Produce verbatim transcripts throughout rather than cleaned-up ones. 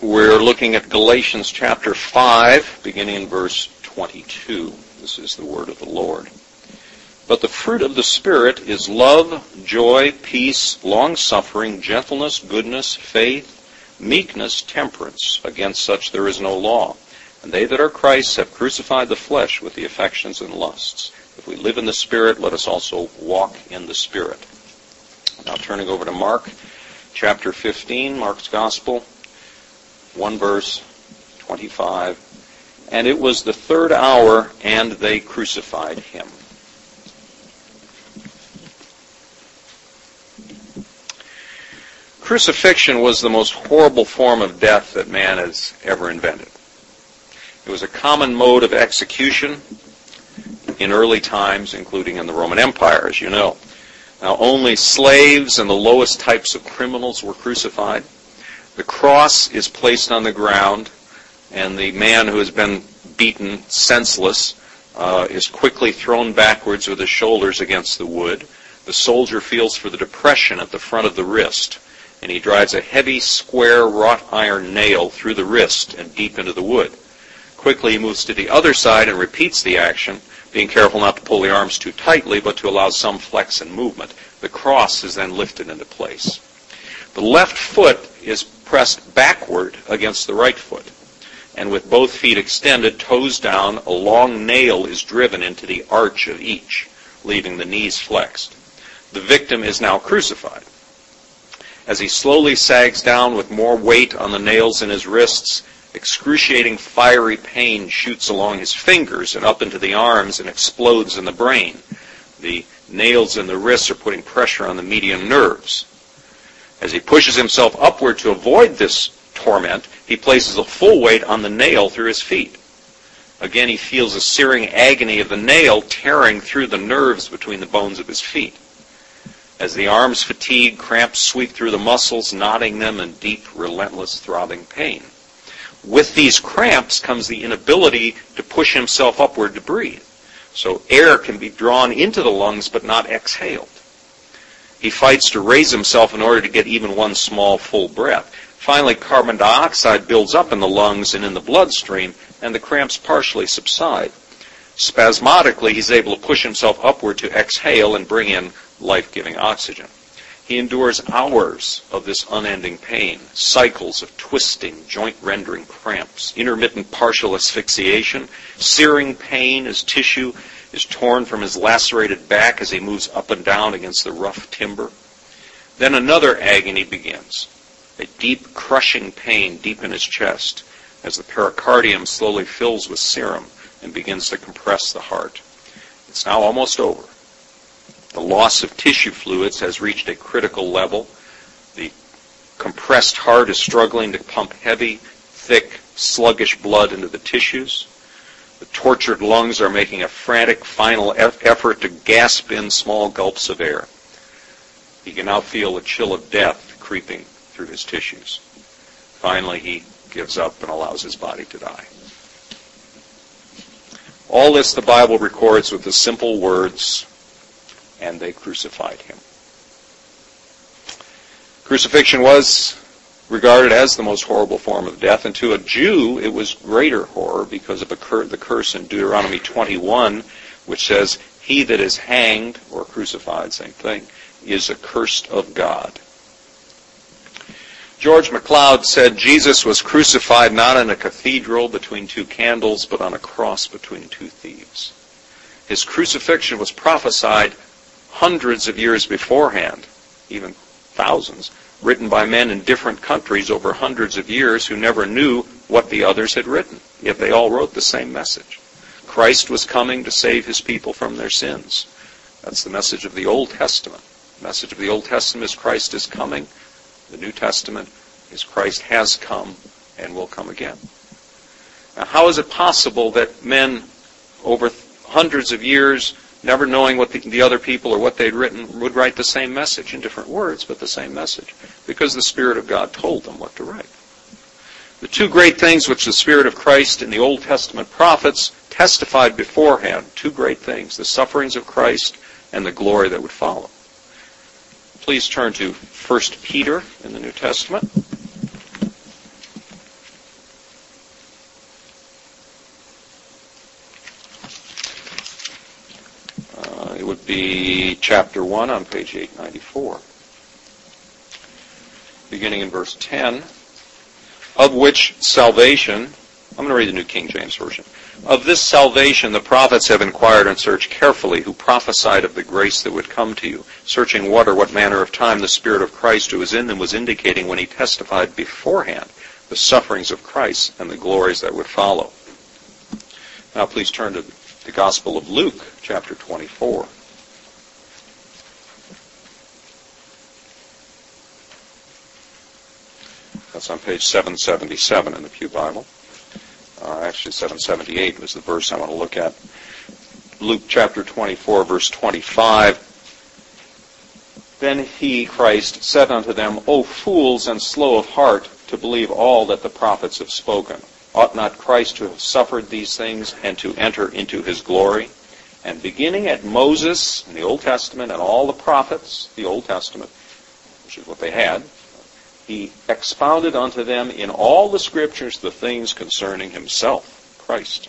We're looking at Galatians chapter five, beginning in verse twenty-two. This is the word of the Lord. But the fruit of the Spirit is love, joy, peace, long-suffering, gentleness, goodness, faith, meekness, temperance. Against such there is no law. And they that are Christ's have crucified the flesh with the affections and lusts. If we live in the Spirit, let us also walk in the Spirit. Now turning over to Mark chapter fifteen, Mark's Gospel. One verse, twenty-five. And it was the third hour, and they crucified him. Crucifixion was the most horrible form of death that man has ever invented. It was a common mode of execution in early times, including in the Roman Empire, as you know. Now, only slaves and the lowest types of criminals were crucified. The cross is placed on the ground, and the man who has been beaten senseless uh, is quickly thrown backwards with his shoulders against the wood. The soldier feels for the depression at the front of the wrist, and he drives a heavy, square, wrought iron nail through the wrist and deep into the wood. Quickly he moves to the other side and repeats the action, being careful not to pull the arms too tightly, but to allow some flex and movement. The cross is then lifted into place. The left foot is pressed backward against the right foot, and with both feet extended, toes down, a long nail is driven into the arch of each, leaving the knees flexed. The victim is now crucified. As he slowly sags down with more weight on the nails in his wrists, excruciating fiery pain shoots along his fingers and up into the arms and explodes in the brain. The nails in the wrists are putting pressure on the median nerves. As he pushes himself upward to avoid this torment, he places the full weight on the nail through his feet. Again, he feels the searing agony of the nail tearing through the nerves between the bones of his feet. As the arms fatigue, cramps sweep through the muscles, knotting them in deep, relentless, throbbing pain. With these cramps comes the inability to push himself upward to breathe. So air can be drawn into the lungs but not exhaled. He fights to raise himself in order to get even one small, full breath. Finally, carbon dioxide builds up in the lungs and in the bloodstream, and the cramps partially subside. Spasmodically, he's able to push himself upward to exhale and bring in life-giving oxygen. He endures hours of this unending pain, cycles of twisting, joint-rendering cramps, intermittent partial asphyxiation, searing pain as tissue is torn from his lacerated back as he moves up and down against the rough timber. Then another agony begins, a deep, crushing pain deep in his chest as the pericardium slowly fills with serum and begins to compress the heart. It's now almost over. The loss of tissue fluids has reached a critical level. The compressed heart is struggling to pump heavy, thick, sluggish blood into the tissues. The tortured lungs are making a frantic final effort to gasp in small gulps of air. He can now feel a chill of death creeping through his tissues. Finally, he gives up and allows his body to die. All this the Bible records with the simple words, and they crucified him. Crucifixion was regarded as the most horrible form of death, and to a Jew it was greater horror because of the curse in Deuteronomy twenty-one, which says, "He that is hanged," or crucified, same thing, "is accursed of God." George MacLeod said Jesus was crucified not in a cathedral between two candles, but on a cross between two thieves. His crucifixion was prophesied hundreds of years beforehand, even thousands, written by men in different countries over hundreds of years who never knew what the others had written, yet they all wrote the same message. Christ was coming to save his people from their sins. That's the message of the Old Testament. The message of the Old Testament is Christ is coming. The New Testament is Christ has come and will come again. Now, how is it possible that men over hundreds of years, never knowing what the, the other people or what they'd written, would write the same message in different words, but the same message? Because the Spirit of God told them what to write. The two great things which the Spirit of Christ and the Old Testament prophets testified beforehand, two great things, the sufferings of Christ and the glory that would follow. Please turn to First Peter in the New Testament. chapter one on page eight ninety-four. Beginning in verse ten, of which salvation, I'm going to read the New King James Version. Of this salvation the prophets have inquired and searched carefully, who prophesied of the grace that would come to you, searching what or what manner of time the Spirit of Christ who was in them was indicating when he testified beforehand the sufferings of Christ and the glories that would follow. Now please turn to the Gospel of Luke, chapter twenty-four. That's on page seven seventy-seven in the Pew Bible. Uh, actually, seven seventy-eight was the verse I want to look at. Luke chapter twenty-four, verse twenty-five. Then he, Christ, said unto them, O fools and slow of heart, to believe all that the prophets have spoken. Ought not Christ to have suffered these things and to enter into his glory? And beginning at Moses in the Old Testament and all the prophets, the Old Testament, which is what they had, he expounded unto them in all the Scriptures the things concerning himself, Christ.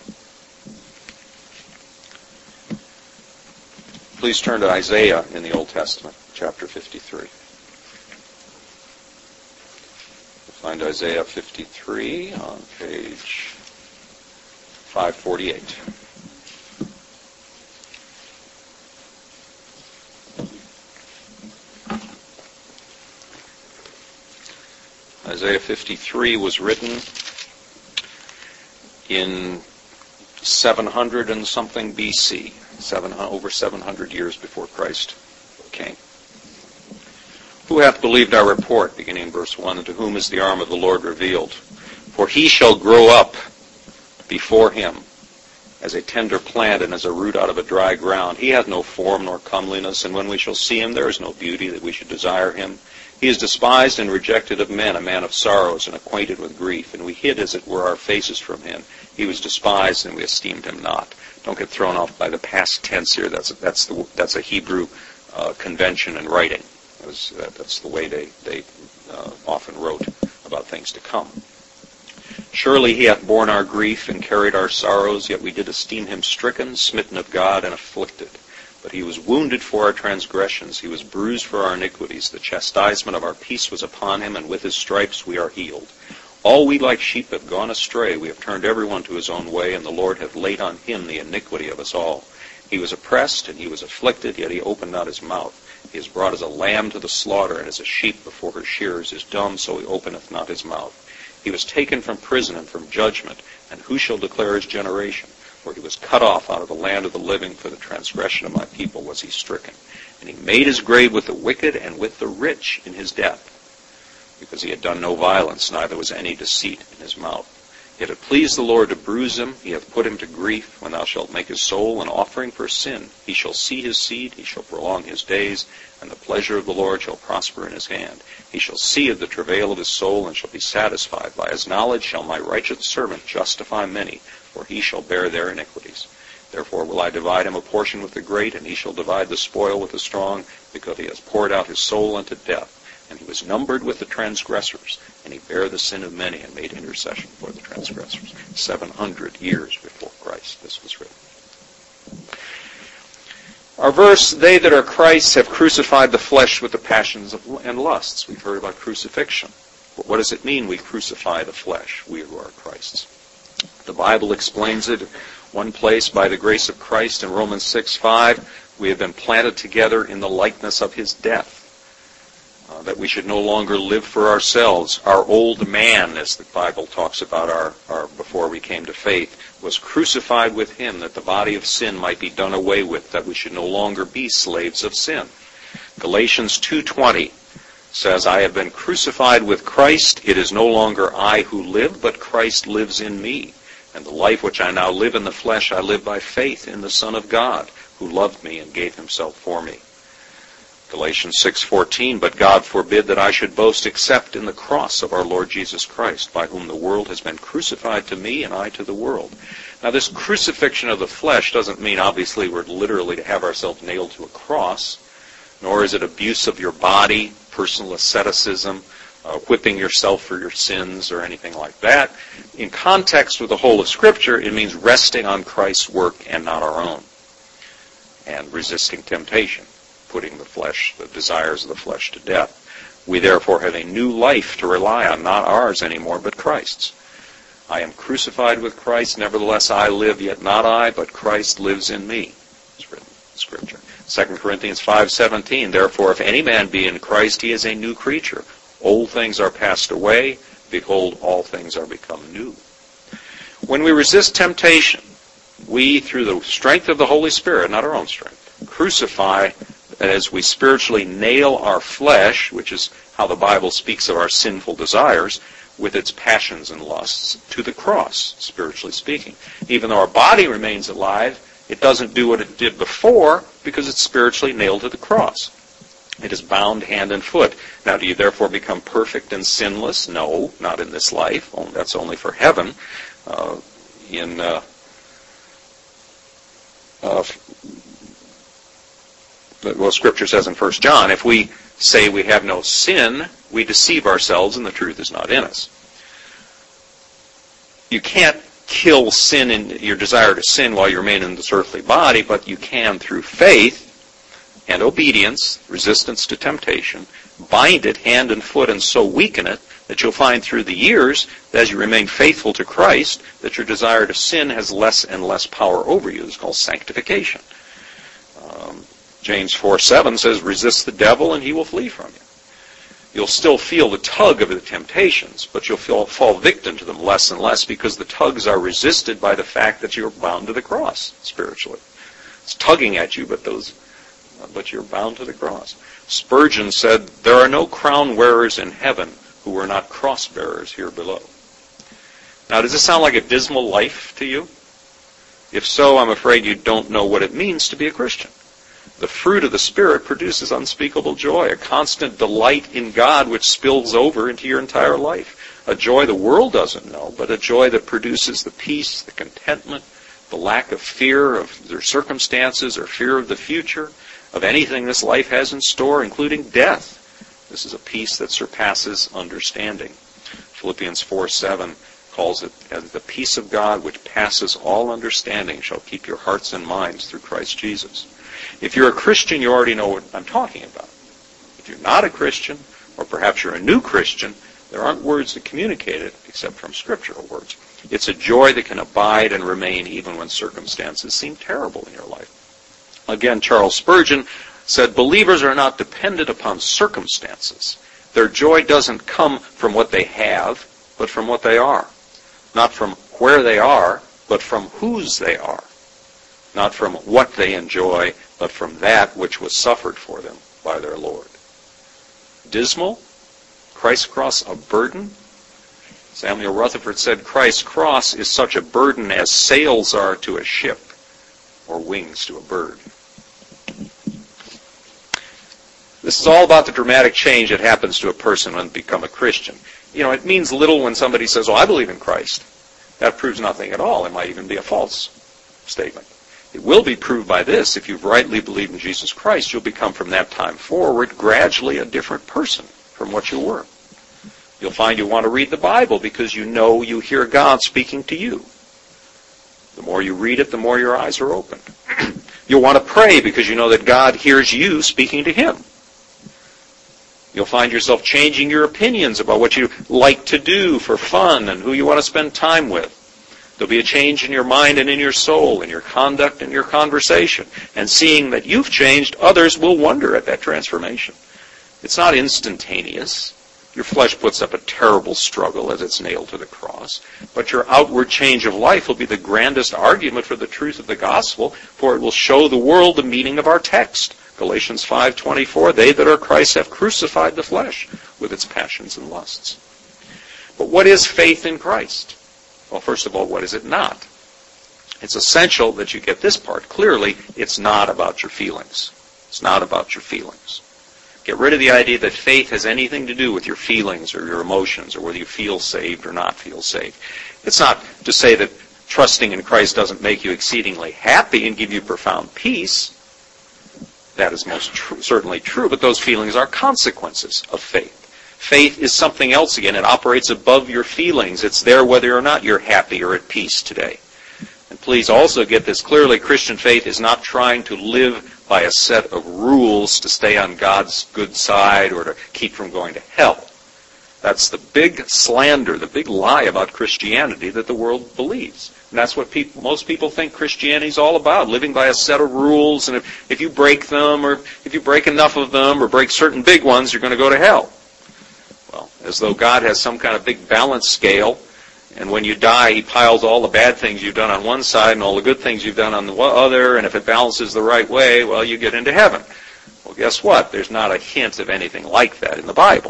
Please turn to Isaiah in the Old Testament, chapter fifty-three. You'll find Isaiah fifty-three on page five forty-eight. Isaiah fifty-three was written in seven hundred and something B C, seven, over seven hundred years before Christ came. Who hath believed our report, beginning in verse one, and to whom is the arm of the Lord revealed? For he shall grow up before him as a tender plant and as a root out of a dry ground. He hath no form nor comeliness, and when we shall see him, there is no beauty that we should desire him. He is despised and rejected of men, a man of sorrows and acquainted with grief, and we hid, as it were, our faces from him. He was despised, and we esteemed him not. Don't get thrown off by the past tense here. That's that's the that's a Hebrew uh, convention in writing. That was, uh, that's the way they they uh, often wrote about things to come. Surely he hath borne our grief and carried our sorrows, yet we did esteem him stricken, smitten of God, and afflicted. But he was wounded for our transgressions, he was bruised for our iniquities. The chastisement of our peace was upon him, and with his stripes we are healed. All we like sheep have gone astray, we have turned everyone to his own way, and the Lord hath laid on him the iniquity of us all. He was oppressed, and he was afflicted, yet he opened not his mouth. He is brought as a lamb to the slaughter, and as a sheep before her shearers is dumb, so he openeth not his mouth. He was taken from prison and from judgment, and who shall declare his generation? For he was cut off out of the land of the living, for the transgression of my people was he stricken. And he made his grave with the wicked and with the rich in his death, because he had done no violence, neither was any deceit in his mouth. Yet it pleased the Lord to bruise him, he hath put him to grief. When thou shalt make his soul an offering for sin, he shall see his seed, he shall prolong his days, and the pleasure of the Lord shall prosper in his hand. He shall see of the travail of his soul, and shall be satisfied. By his knowledge shall my righteous servant justify many, for he shall bear their iniquities. Therefore will I divide him a portion with the great, and he shall divide the spoil with the strong, because he has poured out his soul unto death. And he was numbered with the transgressors, and he bare the sin of many, and made intercession for the transgressors. Seven hundred years before Christ this was written. Our verse, they that are Christ's have crucified the flesh with the passions of, and lusts. We've heard about crucifixion. But what does it mean we crucify the flesh, we who are Christ's? The Bible explains it one place, by the grace of Christ in Romans six five, we have been planted together in the likeness of his death. Uh, that we should no longer live for ourselves. Our old man, as the Bible talks about our, our before we came to faith, was crucified with him, that the body of sin might be done away with, that we should no longer be slaves of sin. Galatians two twenty says, I have been crucified with Christ. It is no longer I who live, but Christ lives in me. And the life which I now live in the flesh, I live by faith in the Son of God, who loved me and gave himself for me. Galatians six fourteen, but God forbid that I should boast except in the cross of our Lord Jesus Christ, by whom the world has been crucified to me and I to the world. Now this crucifixion of the flesh doesn't mean obviously we're literally to have ourselves nailed to a cross, nor is it abuse of your body, personal asceticism, uh, whipping yourself for your sins or anything like that. In context with the whole of Scripture, it means resting on Christ's work and not our own, and resisting temptation. putting the flesh, the desires of the flesh to death. We therefore have a new life to rely on, not ours anymore, but Christ's. I am crucified with Christ, nevertheless I live, yet not I, but Christ lives in me. It's written in Scripture. Second Corinthians five seventeen, therefore if any man be in Christ, he is a new creature. Old things are passed away, behold, all things are become new. When we resist temptation, we, through the strength of the Holy Spirit, not our own strength, crucify as we spiritually nail our flesh, which is how the Bible speaks of our sinful desires, with its passions and lusts, to the cross, spiritually speaking. Even though our body remains alive, it doesn't do what it did before because it's spiritually nailed to the cross. It is bound hand and foot. Now, do you therefore become perfect and sinless? No, not in this life. That's only for heaven. Uh, in uh, uh, well, Scripture says in First John, if we say we have no sin, we deceive ourselves and the truth is not in us. You can't kill sin in your desire to sin while you remain in this earthly body, but you can, through faith and obedience, resistance to temptation, bind it hand and foot and so weaken it that you'll find through the years that as you remain faithful to Christ, that your desire to sin has less and less power over you. It's called sanctification. Um, James four seven says, resist the devil and he will flee from you. You'll still feel the tug of the temptations, but you'll feel, fall victim to them less and less because the tugs are resisted by the fact that you're bound to the cross spiritually. It's tugging at you, but those, but you're bound to the cross. Spurgeon said, there are no crown wearers in heaven who are not cross bearers here below. Now, does this sound like a dismal life to you? If so, I'm afraid you don't know what it means to be a Christian. The fruit of the Spirit produces unspeakable joy, a constant delight in God which spills over into your entire life. A joy the world doesn't know, but a joy that produces the peace, the contentment, the lack of fear of their circumstances or fear of the future, of anything this life has in store, including death. This is a peace that surpasses understanding. Philippians four seven calls it as the peace of God which passes all understanding shall keep your hearts and minds through Christ Jesus. If you're a Christian, you already know what I'm talking about. If you're not a Christian, or perhaps you're a new Christian, there aren't words to communicate it except from scriptural words. It's a joy that can abide and remain even when circumstances seem terrible in your life. Again, Charles Spurgeon said, believers are not dependent upon circumstances. Their joy doesn't come from what they have, but from what they are. Not from where they are, but from whose they are. Not from what they enjoy, but from that which was suffered for them by their Lord. Dismal? Christ's cross a burden? Samuel Rutherford said, Christ's cross is such a burden as sails are to a ship, or wings to a bird. This is all about the dramatic change that happens to a person when they become a Christian. You know, it means little when somebody says, oh, I believe in Christ. That proves nothing at all. It might even be a false statement. It will be proved by this. If you've rightly believed in Jesus Christ, you'll become from that time forward gradually a different person from what you were. You'll find you want to read the Bible because you know you hear God speaking to you. The more you read it, the more your eyes are opened. You'll want to pray because you know that God hears you speaking to Him. You'll find yourself changing your opinions about what you like to do for fun and who you want to spend time with. There'll be a change in your mind and in your soul, in your conduct and your conversation. And seeing that you've changed, others will wonder at that transformation. It's not instantaneous. Your flesh puts up a terrible struggle as it's nailed to the cross. But your outward change of life will be the grandest argument for the truth of the gospel, for it will show the world the meaning of our text. Galatians five twenty-four, they that are Christ have crucified the flesh with its passions and lusts. But what is faith in Christ? Well, first of all, what is it not? It's essential that you get this part clearly. It's not about your feelings. It's not about your feelings. Get rid of the idea that faith has anything to do with your feelings or your emotions or whether you feel saved or not feel saved. It's not to say that trusting in Christ doesn't make you exceedingly happy and give you profound peace. That is most tr- certainly true, but those feelings are consequences of faith. Faith is something else again. It operates above your feelings. It's there whether or not you're happy or at peace today. And please also get this clearly. Christian faith is not trying to live by a set of rules to stay on God's good side or to keep from going to hell. That's the big slander, the big lie about Christianity that the world believes. And that's what people, most people think Christianity is all about, living by a set of rules, and if, if you break them, or if you break enough of them, or break certain big ones, you're going to go to hell. Well, as though God has some kind of big balance scale, and when you die, He piles all the bad things you've done on one side and all the good things you've done on the other, and if it balances the right way, well, you get into heaven. Well, guess what? There's not a hint of anything like that in the Bible.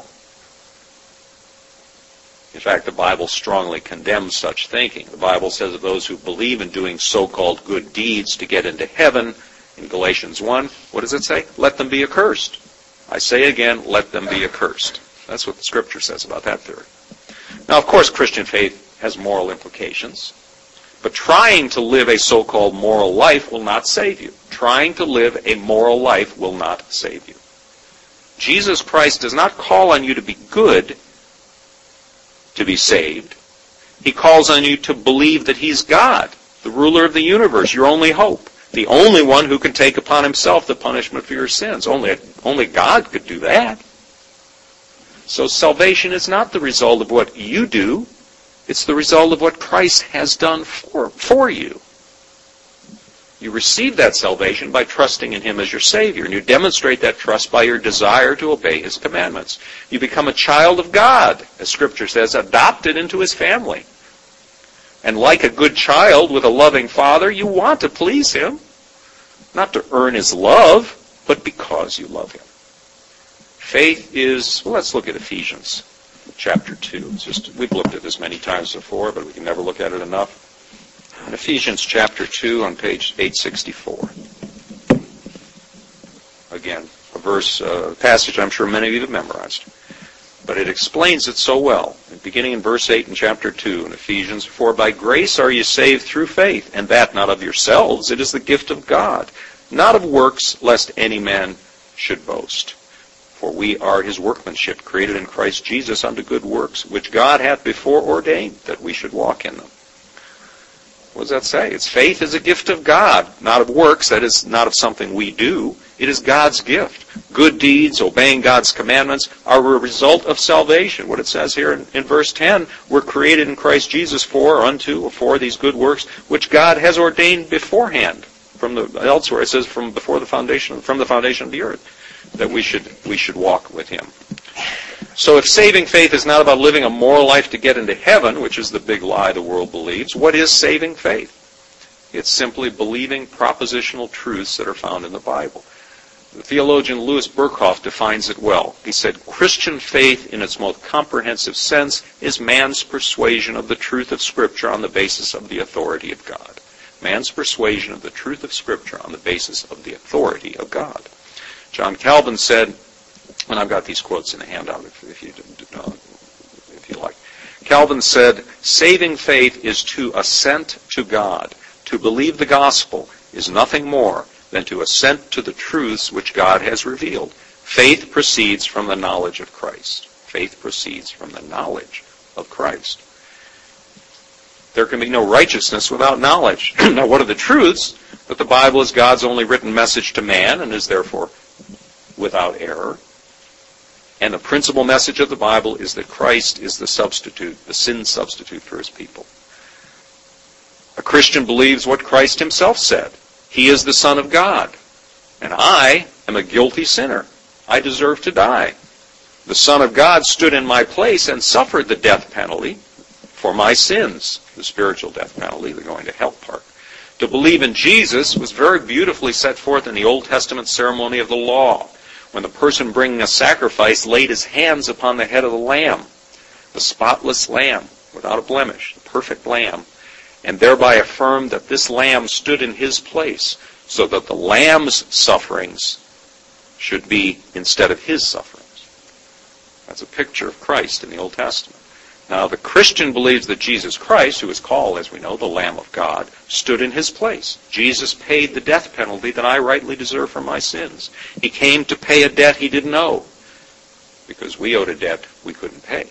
In fact, the Bible strongly condemns such thinking. The Bible says of those who believe in doing so-called good deeds to get into heaven, in Galatians one, what does it say? Let them be accursed. I say again, let them be accursed. That's what the Scripture says about that theory. Now, of course, Christian faith has moral implications, but trying to live a so-called moral life will not save you. Trying to live a moral life will not save you. Jesus Christ does not call on you to be good to be saved. He calls on you to believe that He's God, the ruler of the universe, your only hope, the only one who can take upon Himself the punishment for your sins. Only, only God could do that. So salvation is not the result of what you do. It's the result of what Christ has done for, for you. You receive that salvation by trusting in Him as your Savior, and you demonstrate that trust by your desire to obey His commandments. You become a child of God, as Scripture says, adopted into His family. And like a good child with a loving father, you want to please Him, not to earn His love, but because you love Him. Faith is, well, let's look at Ephesians chapter two. It's just, we've looked at this many times before, but we can never look at it enough. In Ephesians chapter two on page eight sixty-four. Again, a verse, a passage I'm sure many of you have memorized. But it explains it so well. Beginning in verse eight in chapter two in Ephesians, For by grace are you saved through faith, and that not of yourselves. It is the gift of God, not of works, lest any man should boast. For we are His workmanship, created in Christ Jesus unto good works, which God hath before ordained that we should walk in them. What does that say? It's faith is a gift of God, not of works. That is not of something we do. It is God's gift. Good deeds, obeying God's commandments, are a result of salvation. What it says here in, in verse ten, we're created in Christ Jesus for, or unto, or for these good works, which God has ordained beforehand. From the elsewhere it says from before the foundation, from the foundation of the earth, that we should we should walk with Him. So if saving faith is not about living a moral life to get into heaven, which is the big lie the world believes, what is saving faith? It's simply believing propositional truths that are found in the Bible. The theologian Louis Berkhoff defines it well. He said, Christian faith in its most comprehensive sense is man's persuasion of the truth of Scripture on the basis of the authority of God. Man's persuasion of the truth of Scripture on the basis of the authority of God. John Calvin said, and I've got these quotes in the handout if, if, you, uh, if you like. Calvin said, saving faith is to assent to God. To believe the gospel is nothing more than to assent to the truths which God has revealed. Faith proceeds from the knowledge of Christ. Faith proceeds from the knowledge of Christ. There can be no righteousness without knowledge. Now, what are the truths? That the Bible is God's only written message to man and is therefore without error. And the principal message of the Bible is that Christ is the substitute, the sin substitute for His people. A Christian believes what Christ Himself said. He is the Son of God, and I am a guilty sinner. I deserve to die. The Son of God stood in my place and suffered the death penalty for my sins, the spiritual death penalty, the going to hell part. To believe in Jesus was very beautifully set forth in the Old Testament ceremony of the law, when the person bringing a sacrifice laid his hands upon the head of the lamb, the spotless lamb, without a blemish, the perfect lamb, and thereby affirmed that this lamb stood in his place, so that the lamb's sufferings should be instead of his sufferings. That's a picture of Christ in the Old Testament. Now, the Christian believes that Jesus Christ, who is called, as we know, the Lamb of God, stood in His place. Jesus paid the death penalty that I rightly deserve for my sins. He came to pay a debt He didn't owe, because we owed a debt we couldn't pay.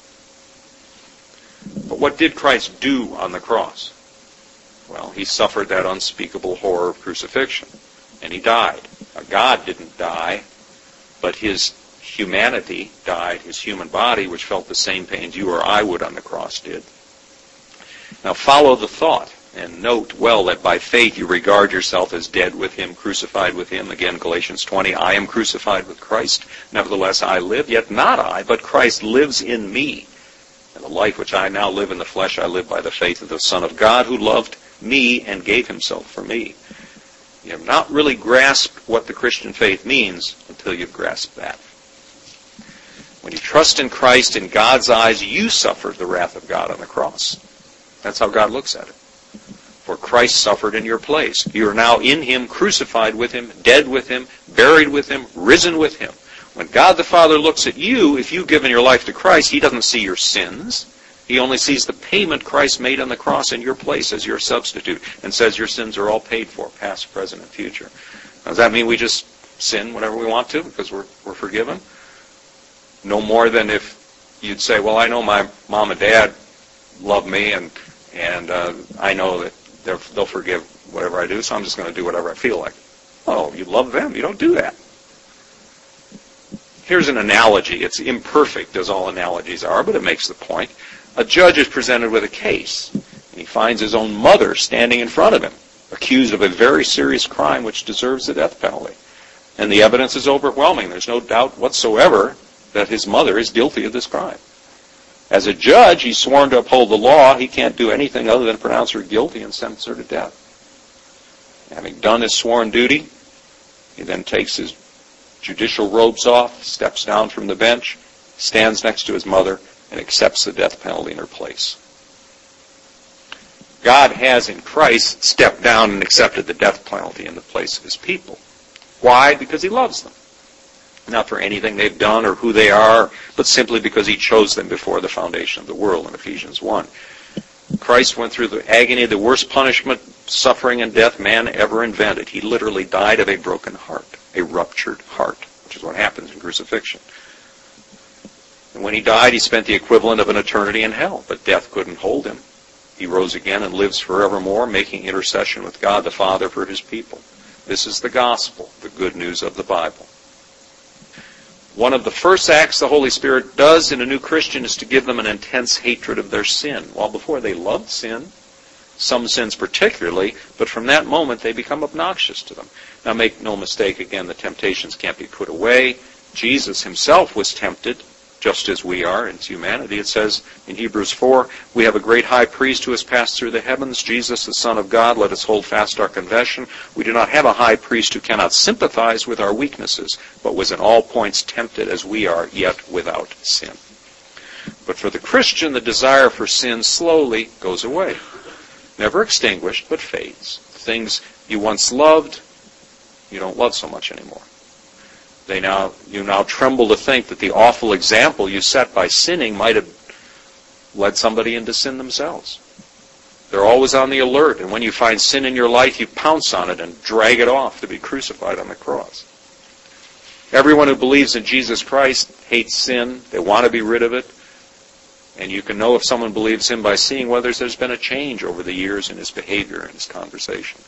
But what did Christ do on the cross? Well, He suffered that unspeakable horror of crucifixion. And he died. Now, God didn't die, but his humanity died. His human body, which felt the same pains you or I would on the cross, did. Now follow the thought, and note well that by faith you regard yourself as dead with him, crucified with him. Again, Galatians twenty, I am crucified with Christ. Nevertheless I live, yet not I, but Christ lives in me. And the life which I now live in the flesh, I live by the faith of the Son of God, who loved me and gave himself for me. You have not really grasped what the Christian faith means until you've grasped that. When you trust in Christ, in God's eyes, you suffered the wrath of God on the cross. That's how God looks at it. For Christ suffered in your place. You are now in him, crucified with him, dead with him, buried with him, risen with him. When God the Father looks at you, if you've given your life to Christ, he doesn't see your sins. He only sees the payment Christ made on the cross in your place as your substitute, and says your sins are all paid for, past, present, and future. Now, does that mean we just sin whenever we want to because we're, we're forgiven? No more than if you'd say, well, I know my mom and dad love me, and and uh, I know that they'll forgive whatever I do, so I'm just going to do whatever I feel like. Oh, you love them. You don't do that. Here's an analogy. It's imperfect, as all analogies are, but it makes the point. A judge is presented with a case, and he finds his own mother standing in front of him, accused of a very serious crime which deserves the death penalty. And the evidence is overwhelming. There's no doubt whatsoever that his mother is guilty of this crime. As a judge, he's sworn to uphold the law. He can't do anything other than pronounce her guilty and sentence her to death. Having done his sworn duty, he then takes his judicial robes off, steps down from the bench, stands next to his mother, and accepts the death penalty in her place. God has in Christ stepped down and accepted the death penalty in the place of his people. Why? Because he loves them. Not for anything they've done or who they are, but simply because he chose them before the foundation of the world in Ephesians one. Christ went through the agony, the worst punishment, suffering, and death man ever invented. He literally died of a broken heart, a ruptured heart, which is what happens in crucifixion. And when he died, he spent the equivalent of an eternity in hell, but death couldn't hold him. He rose again and lives forevermore, making intercession with God the Father for his people. This is the gospel, the good news of the Bible. One of the first acts the Holy Spirit does in a new Christian is to give them an intense hatred of their sin. While before they loved sin, some sins particularly, but from that moment they become obnoxious to them. Now make no mistake, again, the temptations can't be put away. Jesus himself was tempted, just as we are in humanity. It says in Hebrews four, we have a great high priest who has passed through the heavens, Jesus, the Son of God. Let us hold fast our confession. We do not have a high priest who cannot sympathize with our weaknesses, but was in all points tempted as we are, yet without sin. But for the Christian, the desire for sin slowly goes away. Never extinguished, but fades. Things you once loved, you don't love so much anymore. They now, you now tremble to think that the awful example you set by sinning might have led somebody into sin themselves. They're always on the alert, and when you find sin in your life, you pounce on it and drag it off to be crucified on the cross. Everyone who believes in Jesus Christ hates sin. They want to be rid of it. And you can know if someone believes him by seeing whether there's been a change over the years in his behavior and his conversation.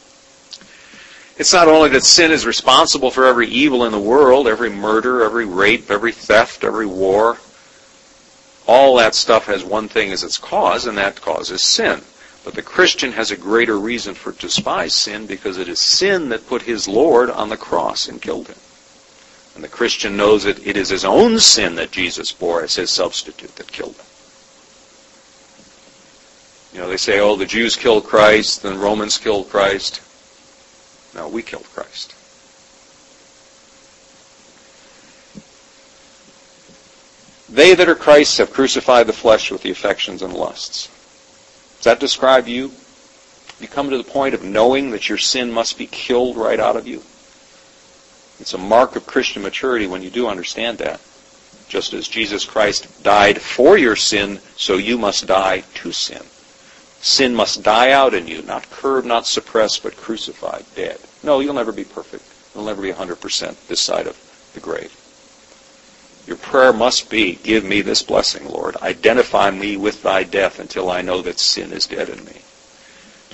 It's not only that sin is responsible for every evil in the world, every murder, every rape, every theft, every war. All that stuff has one thing as its cause, and that cause is sin. But the Christian has a greater reason for to despise sin, because it is sin that put his Lord on the cross and killed him. And the Christian knows that it is his own sin that Jesus bore as his substitute that killed him. You know, they say, oh, the Jews killed Christ, the Romans killed Christ. No, we killed Christ. They that are Christ's have crucified the flesh with the affections and lusts. Does that describe you? You come to the point of knowing that your sin must be killed right out of you. It's a mark of Christian maturity when you do understand that. Just as Jesus Christ died for your sin, so you must die to sin. Sin must die out in you, not curbed, not suppressed, but crucified, dead. No, you'll never be perfect. You'll never be one hundred percent this side of the grave. Your prayer must be, give me this blessing, Lord. Identify me with thy death until I know that sin is dead in me.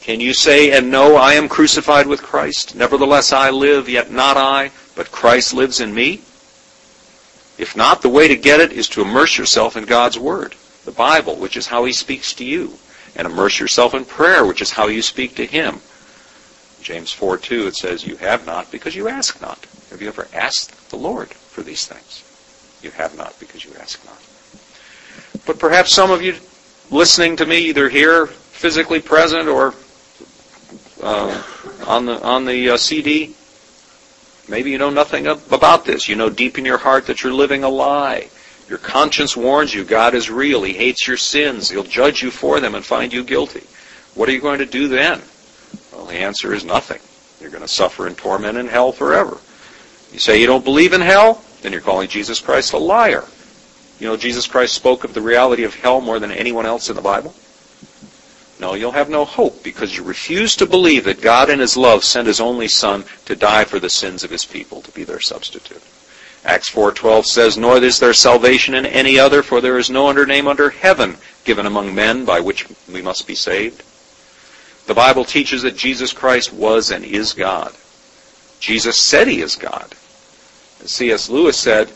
Can you say and know I am crucified with Christ? Nevertheless I live, yet not I, but Christ lives in me? If not, the way to get it is to immerse yourself in God's Word, the Bible, which is how He speaks to you, and immerse yourself in prayer, which is how you speak to Him. James four two, it says, you have not because you ask not. Have you ever asked the Lord for these things? You have not because you ask not. But perhaps some of you listening to me, either here, physically present, or uh, on the on the uh, C D, maybe you know nothing about this. You know deep in your heart that you're living a lie. Your conscience warns you God is real. He hates your sins. He'll judge you for them and find you guilty. What are you going to do then? Well, the answer is nothing. You're going to suffer in torment in hell forever. You say you don't believe in hell? Then you're calling Jesus Christ a liar. You know, Jesus Christ spoke of the reality of hell more than anyone else in the Bible. No, you'll have no hope because you refuse to believe that God in His love sent His only Son to die for the sins of His people, to be their substitute. Acts four twelve says, nor is there salvation in any other, for there is no other name under heaven given among men by which we must be saved. The Bible teaches that Jesus Christ was and is God. Jesus said He is God. As C S Lewis said,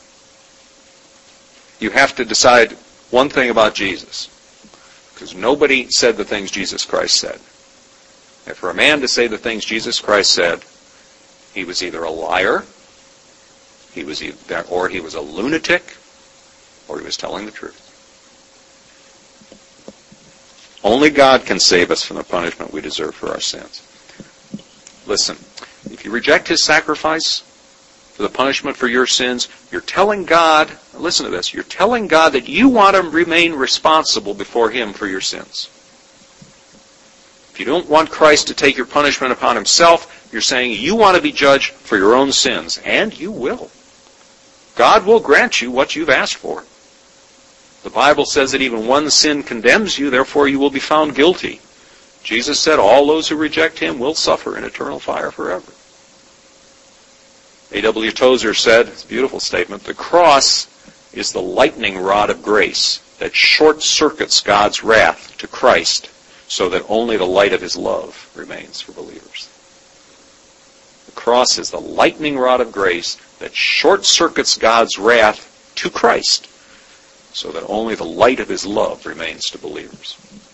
you have to decide one thing about Jesus. Because nobody said the things Jesus Christ said. And for a man to say the things Jesus Christ said, he was either a liar, he was either, or he was a lunatic, or he was telling the truth. Only God can save us from the punishment we deserve for our sins. Listen, if you reject His sacrifice for the punishment for your sins, you're telling God, listen to this, you're telling God that you want to remain responsible before Him for your sins. If you don't want Christ to take your punishment upon Himself, you're saying you want to be judged for your own sins, and you will. God will grant you what you've asked for. The Bible says that even one sin condemns you, therefore you will be found guilty. Jesus said all those who reject Him will suffer in eternal fire forever. A W Tozer said, it's a beautiful statement, the cross is the lightning rod of grace that short-circuits God's wrath to Christ so that only the light of His love remains for believers. The cross is the lightning rod of grace that short-circuits God's wrath to Christ so that only the light of His love remains to believers.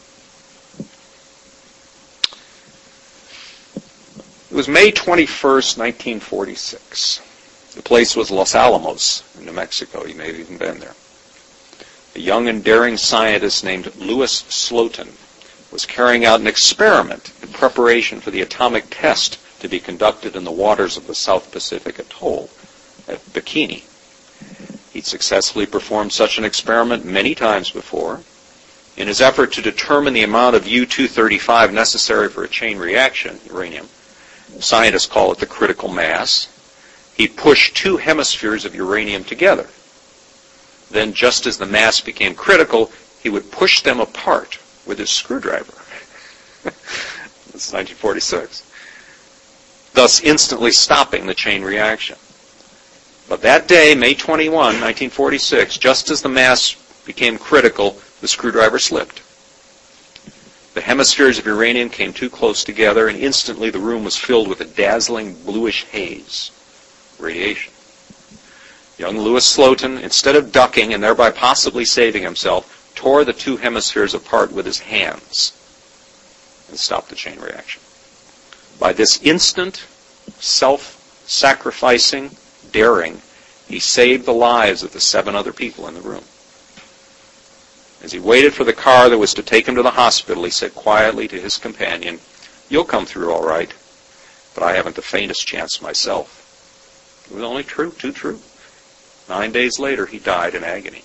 It was May twenty-first, nineteen forty-six. The place was Los Alamos in New Mexico. You may have even been there. A young and daring scientist named Louis Slotin was carrying out an experiment in preparation for the atomic test to be conducted in the waters of the South Pacific Atoll at Bikini. He'd successfully performed such an experiment many times before. In his effort to determine the amount of U two thirty-five necessary for a chain reaction, uranium, scientists call it the critical mass, he pushed two hemispheres of uranium together. Then, just as the mass became critical, he would push them apart with his screwdriver. This is nineteen forty-six. Thus instantly stopping the chain reaction. But that day, May twenty-first, nineteen forty-six, just as the mass became critical, the screwdriver slipped. The hemispheres of uranium came too close together, and instantly the room was filled with a dazzling bluish haze, radiation. Young Louis Slotin, instead of ducking and thereby possibly saving himself, tore the two hemispheres apart with his hands and stopped the chain reaction. By this instant, self-sacrificing daring, he saved the lives of the seven other people in the room. As he waited for the car that was to take him to the hospital, he said quietly to his companion, "You'll come through all right, but I haven't the faintest chance myself." It was only true, too true. Nine days later, he died in agony.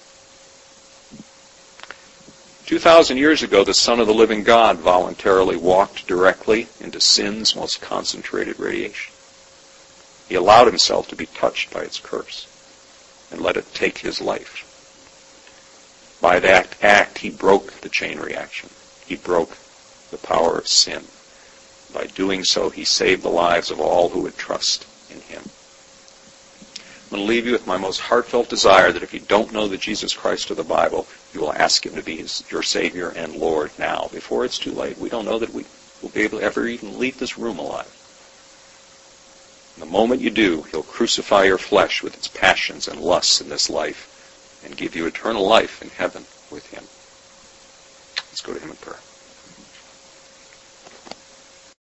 Two thousand years ago, the Son of the living God voluntarily walked directly into sin's most concentrated radiation. He allowed himself to be touched by its curse and let it take his life. By that act, he broke the chain reaction. He broke the power of sin. By doing so, he saved the lives of all who would trust in him. I'm going to leave you with my most heartfelt desire that if you don't know the Jesus Christ of the Bible, you will ask him to be his, your Savior and Lord now, before it's too late. We don't know that we will be able to ever even leave this room alive. And the moment you do, he'll crucify your flesh with its passions and lusts in this life and give you eternal life in heaven with him. Let's go to him in prayer.